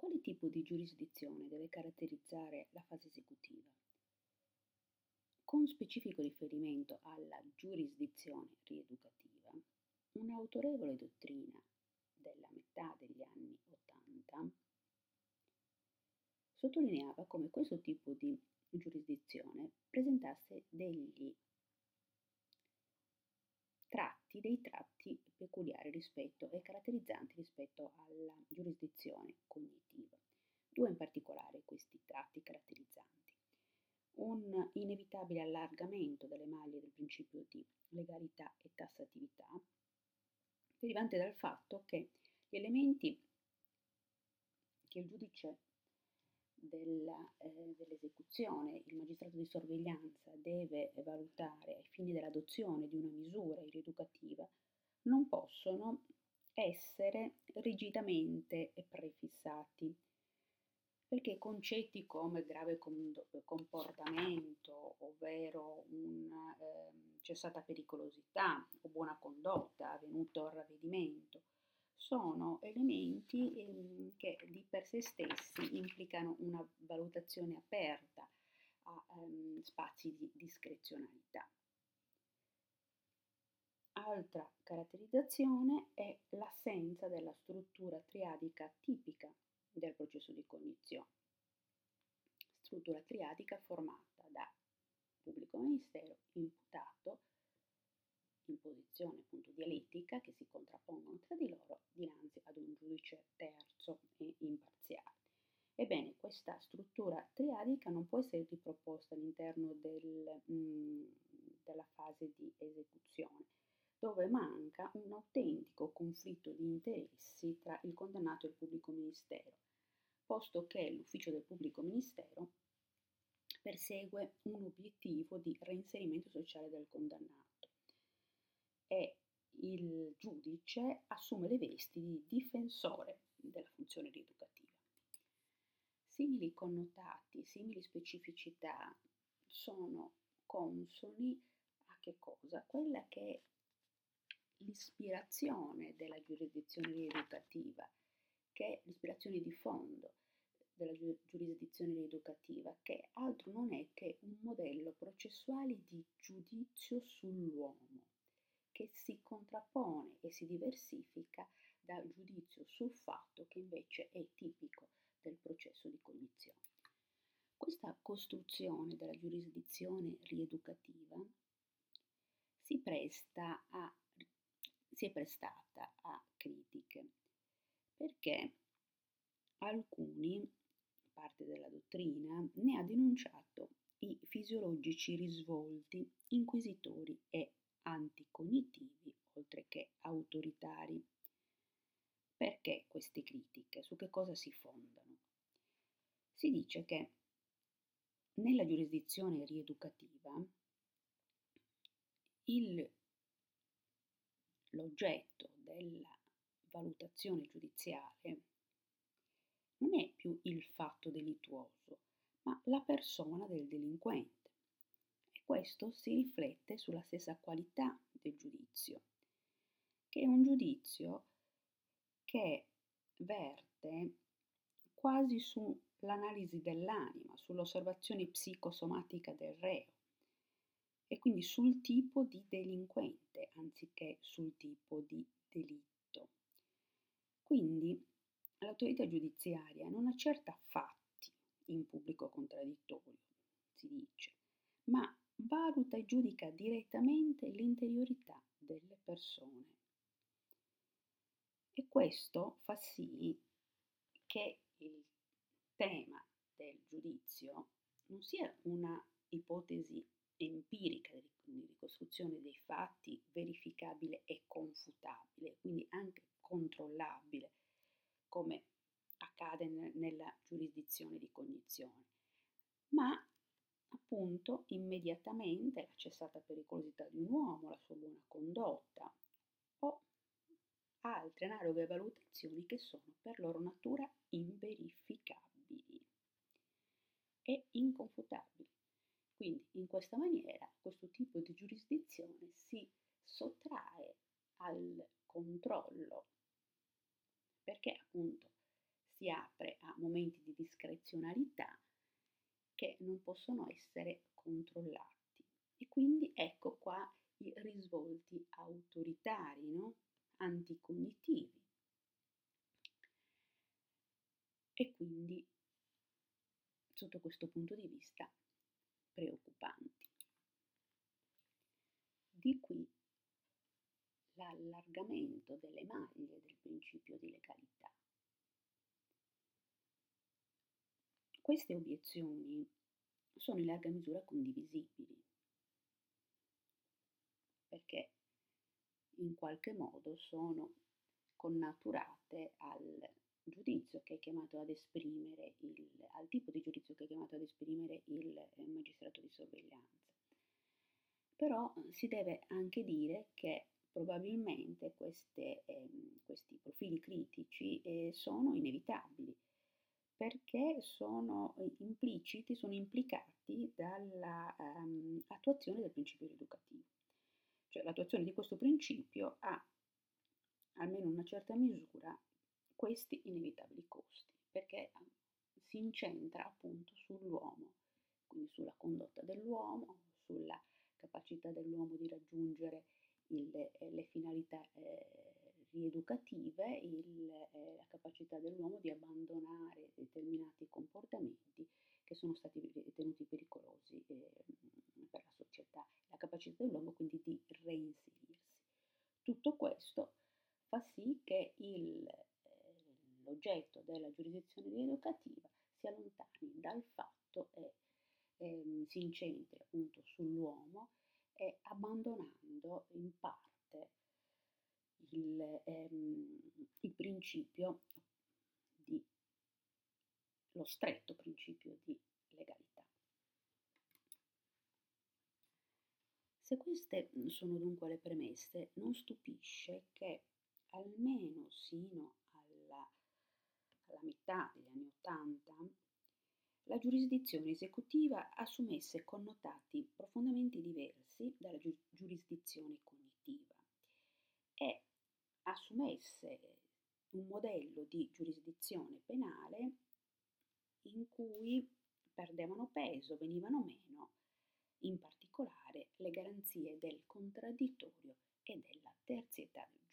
Quale tipo di giurisdizione deve caratterizzare la fase esecutiva? Con specifico riferimento alla giurisdizione rieducativa, un'autorevole dottrina della metà degli anni '80 sottolineava come questo tipo di giurisdizione presentasse dei tratti peculiari rispetto e caratterizzanti rispetto alla giurisdizione cognitiva. Due in particolare questi tratti caratterizzanti: un inevitabile allargamento delle maglie del principio di legalità e tassatività, derivante dal fatto che gli elementi che il giudice dell'esecuzione, il magistrato di sorveglianza, deve valutare ai fini dell'adozione di una misura rieducativa non possono essere rigidamente prefissati, perché concetti come grave comportamento, ovvero cessata pericolosità o buona condotta, avvenuto ravvedimento, sono elementi che di per sé stessi implicano una valutazione aperta a spazi di discrezionalità. Altra caratterizzazione è l'assenza della struttura triadica tipica del processo di cognizione. Struttura triadica formata da pubblico ministero, imputato, in posizione appunto dialettica, che si contrappongono tra di loro dinanzi ad un giudice terzo e imparziale. Ebbene, questa struttura triadica non può essere riproposta all'interno della fase di esecuzione, dove manca un autentico conflitto di interessi tra il condannato e il pubblico ministero, posto che l'ufficio del pubblico ministero persegue un obiettivo di reinserimento sociale del condannato e il giudice assume le vesti di difensore della funzione rieducativa. Simili connotati, simili specificità sono consoni a che cosa? Quella che è l'ispirazione della giurisdizione rieducativa, che è l'ispirazione di fondo della giurisdizione rieducativa, che altro non è che un modello processuale di giudizio sull'uomo, che si contrappone e si diversifica dal giudizio sul fatto, che invece è tipico del processo di cognizione. Questa costruzione della giurisdizione rieducativa si è prestata a critiche, perché alcuni, parte della dottrina, ne ha denunciato i fisiologici risvolti inquisitori e anticognitivi, oltre che autoritari. Perché queste critiche? Su che cosa si fondano? Si dice che nella giurisdizione rieducativa l'oggetto della valutazione giudiziale non è più il fatto delittuoso, ma la persona del delinquente. E questo si riflette sulla stessa qualità del giudizio, che è un giudizio che verte quasi sull'analisi dell'anima, sull'osservazione psicosomatica del reo e quindi sul tipo di delinquente anziché sul tipo di delitto. Quindi l'autorità giudiziaria non accerta fatti in pubblico contraddittorio, si dice, ma valuta e giudica direttamente l'interiorità delle persone. E questo fa sì che il tema del giudizio non sia una ipotesi empirica di ricostruzione dei fatti verificabile e confutabile, quindi anche controllabile, come accade nella giurisdizione di cognizione, ma appunto immediatamente la cessata pericolosità di un uomo, la sua buona condotta o altre analoghe valutazioni che sono per loro natura inverificabili e inconfutabili. Quindi in questa maniera questo tipo di giurisdizione si sottrae al controllo, perché appunto si apre a momenti di discrezionalità che non possono essere controllati. E quindi ecco qua i risvolti autoritari, no? Anticognitivi. E quindi, sotto questo punto di vista, preoccupanti. Di qui l'allargamento delle maglie del principio di legalità. Queste obiezioni sono in larga misura condivisibili, perché in qualche modo sono connaturate al giudizio che è chiamato ad esprimere al tipo di giudizio che è chiamato ad esprimere il magistrato di sorveglianza. Però si deve anche dire che probabilmente questi profili critici sono inevitabili, perché sono impliciti, sono implicati dall'attuazione del principio rieducativo. Cioè l'attuazione di questo principio ha, almeno in una certa misura, questi inevitabili costi, perché si incentra appunto sull'uomo, quindi sulla condotta dell'uomo, sulla capacità dell'uomo di raggiungere le finalità rieducative, la capacità dell'uomo di abbandonare determinati comportamenti che sono stati ritenuti pericolosi per la società, la capacità dell'uomo quindi di reinserirsi. Tutto questo fa sì che l'oggetto della giurisdizione rieducativa si allontani dal fatto e si incentri appunto sull'uomo e abbandonando in parte il principio lo stretto principio di legalità. Se queste sono dunque le premesse, non stupisce che almeno sino alla metà degli anni '80 la giurisdizione esecutiva assumesse connotati profondamente diversi dalla giurisdizione cognitiva e assumesse un modello di giurisdizione penale in cui perdevano peso, venivano meno, in particolare le garanzie del contraddittorio e della terzietà del